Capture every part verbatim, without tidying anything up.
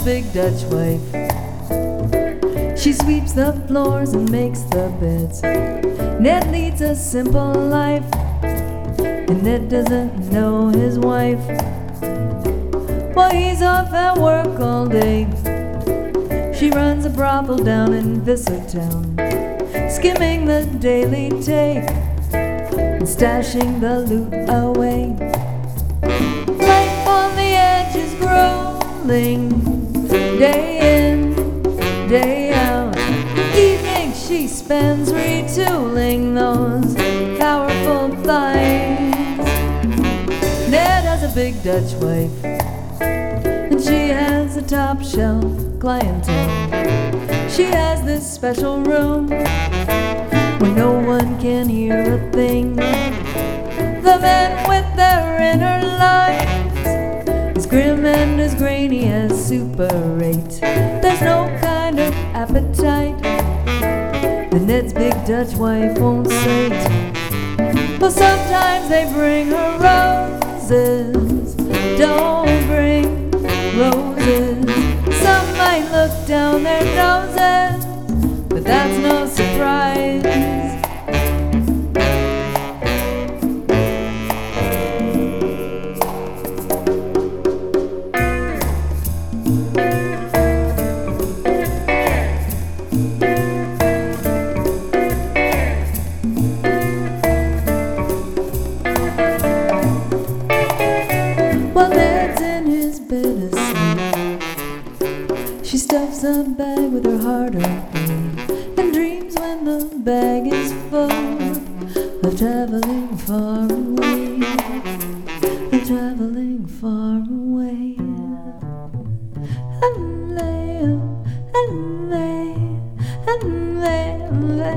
big Dutch wife. She sweeps the floors and makes the beds. Ned leads a simple life, and Ned doesn't know his wife. While he's off at work all day, she runs a brothel down in Vissertown, skimming the daily take and stashing the loot away. Life on the edge is growing, day in, day out. Evenings she spends retooling those powerful thighs. Ned has a big Dutch wife, and she has a top shelf clientele. She has this special room where no one can hear a thing. The men with their inner lives, as grim and as grainy as Super eight. There's no kind of appetite that Ned's big Dutch wife won't sate. But sometimes they bring her roses, don't bring roses. Some might look down their noses, but that's no surprise. While Ned's in his bed asleep, she stuffs a bag with her heart-earned gold, and dreams when the bag is full of traveling far away, of traveling far away. Hello, hello, hello,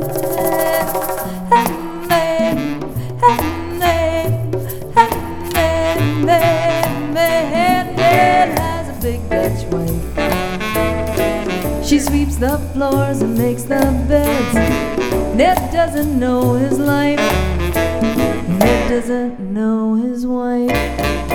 Ned has a big Dutch wife. She sweeps the floors and makes the beds. Ned doesn't know his life. Ned doesn't know his wife.